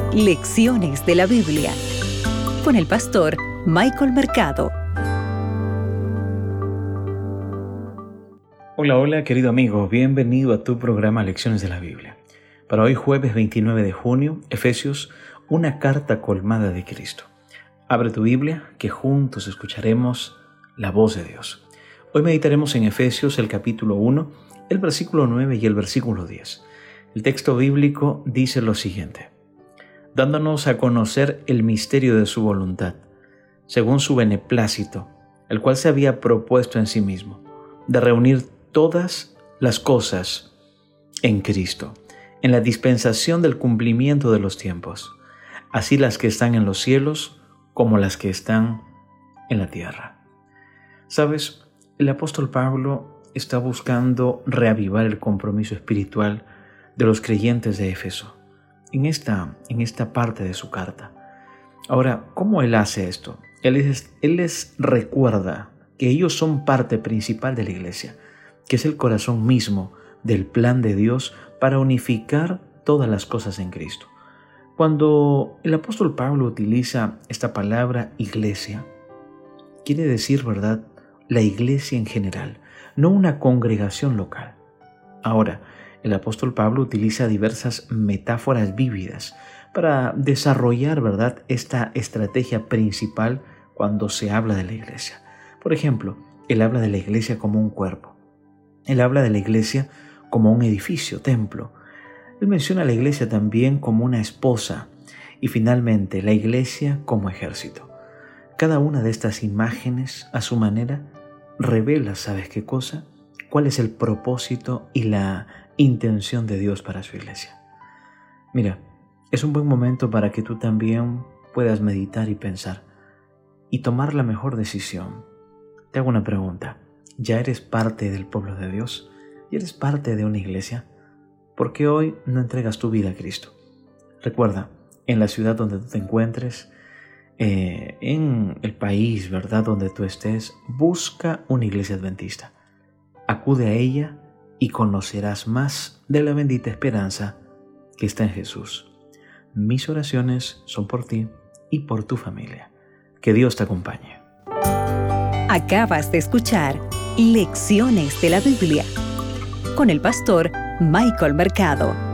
Lecciones de la Biblia con el pastor Michael Mercado. Hola querido amigo, bienvenido a tu programa Lecciones de la Biblia. Para hoy jueves 29 de junio, Efesios, una carta colmada de Cristo. Abre tu Biblia, que juntos escucharemos la voz de Dios. Hoy meditaremos en Efesios el capítulo 1, el versículo 9 y el versículo 10. El texto bíblico dice lo siguiente: dándonos a conocer el misterio de su voluntad, según su beneplácito, el cual se había propuesto en sí mismo, de reunir todas las cosas en Cristo, en la dispensación del cumplimiento de los tiempos, así las que están en los cielos como las que están en la tierra. ¿Sabes? El apóstol Pablo está buscando reavivar el compromiso espiritual de los creyentes de Éfeso, en esta parte de su carta. Ahora, ¿cómo él hace esto? Él les recuerda que ellos son parte principal de la iglesia, que es el corazón mismo del plan de Dios para unificar todas las cosas en Cristo. Cuando el apóstol Pablo utiliza esta palabra iglesia, quiere decir, ¿verdad?, la iglesia en general, no una congregación local. Ahora, el apóstol Pablo utiliza diversas metáforas vívidas para desarrollar, ¿verdad?, esta estrategia principal cuando se habla de la iglesia. Por ejemplo, él habla de la iglesia como un cuerpo. Él habla de la iglesia como un edificio, templo. Él menciona a la iglesia también como una esposa y finalmente la iglesia como ejército. Cada una de estas imágenes, a su manera, revela, ¿sabes qué cosa? ¿Cuál es el propósito y la intención de Dios para su iglesia? Mira, es un buen momento para que tú también puedas meditar y pensar y tomar la mejor decisión. Te hago una pregunta: ¿ya eres parte del pueblo de Dios? ¿Ya eres parte de una iglesia? ¿Por qué hoy no entregas tu vida a Cristo? Recuerda, en la ciudad donde tú te encuentres, en el país, ¿verdad?, donde tú estés, busca una iglesia adventista. Acude a ella y conocerás más de la bendita esperanza que está en Jesús. Mis oraciones son por ti y por tu familia. Que Dios te acompañe. Acabas de escuchar Lecciones de la Biblia con el pastor Michael Mercado.